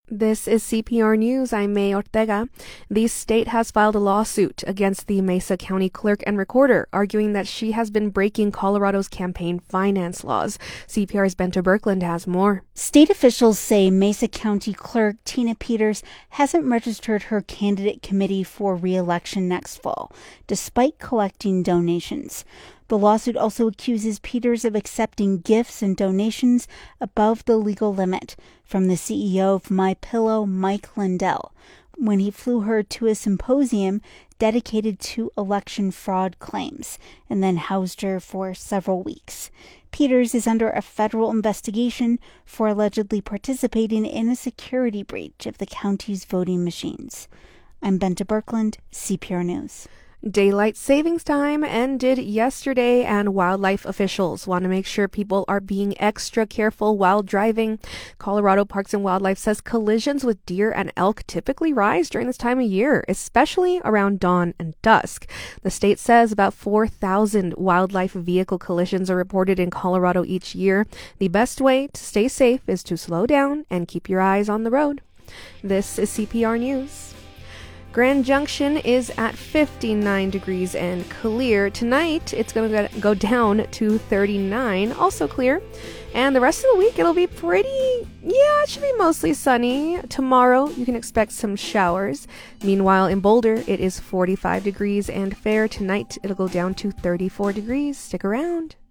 This is CPR News. I'm May Ortega. The state has filed a lawsuit against the Mesa County clerk and recorder, arguing that she has been breaking Colorado's campaign finance laws. CPR's Benta Birkeland has more. State officials say Mesa County clerk Tina Peters hasn't registered her candidate committee for re-election next fall, despite collecting donations. The lawsuit also accuses Peters of accepting gifts and donations above the legal limit from the CEO of MyPillow, Mike Lindell, when he flew her to a symposium dedicated to election fraud claims and then housed her for several weeks. Peters is under a federal investigation for allegedly participating in a security breach of the county's voting machines. I'm Benta Birkeland, CPR News. Daylight savings time ended yesterday, and wildlife officials want to make sure people are being extra careful while driving. Colorado Parks and Wildlife says collisions with deer and elk typically rise during this time of year, especially around dawn and dusk. The state says about 4,000 wildlife vehicle collisions are reported in Colorado each year. The best way to stay safe is to slow down and keep your eyes on the road. This is CPR News. Grand Junction is at 59 degrees and clear. Tonight, it's going to go down to 39, also clear. And the rest of the week, it'll be it should be mostly sunny. Tomorrow, you can expect some showers. Meanwhile, in Boulder, it is 45 degrees and fair. Tonight, it'll go down to 34 degrees. Stick around.